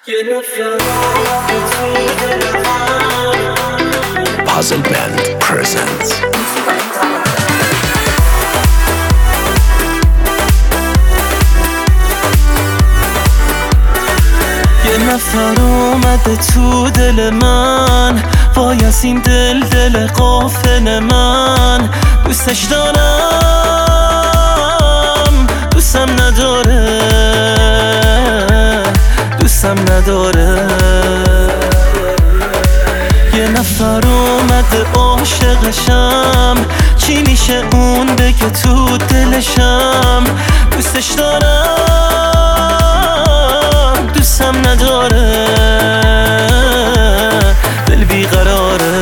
Puzzle Band presents. یه نفر اومده تو دل من، وای از این دل غافل من. دوستش دارم، دوستم نداره، دوستم نداره. یه نفر اومده عاشقشم، چی میشه اون بگه تو دلشم. دوستش دارم، دوستم نداره، دل بیقراره.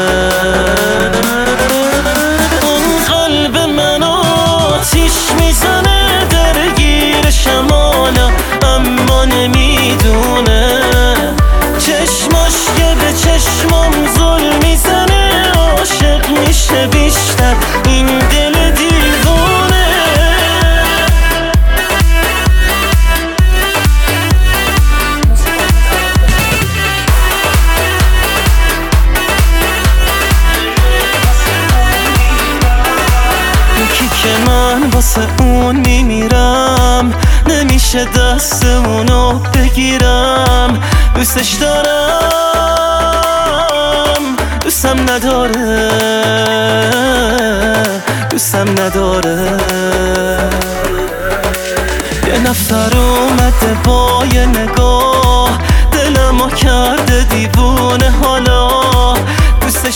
اون قلب من آتیش میزنه، درگیرشم حالا اما نمیدونه. چشماش که به چشمام ظلم میزنه، عاشق میشه بیشتر این دل دیوونه. یکی که من واسه اون میمیرم، نمیشه دست اونو بگیرم. دوستش دارم، دوستم نداره، دوستم نداره. یه نفر اومده با یه نگاه، دلمو کرده دیوونه حالا. دوستش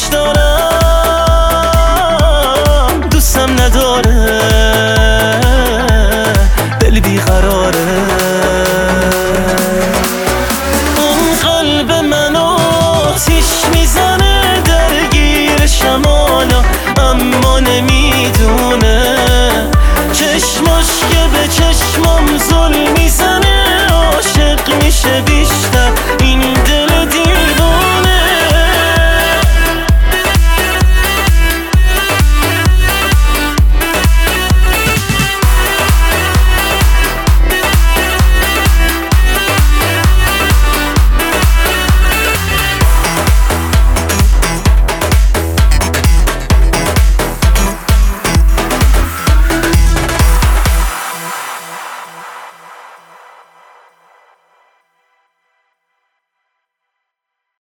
دارم، دوستم نداره، دل بیقراره. اون قلب من آتیش میزنه، درگیرشم حالا اما نمیدونه. چشماش که به چشمام ظلم میزنه، عاشق میشه بیشتر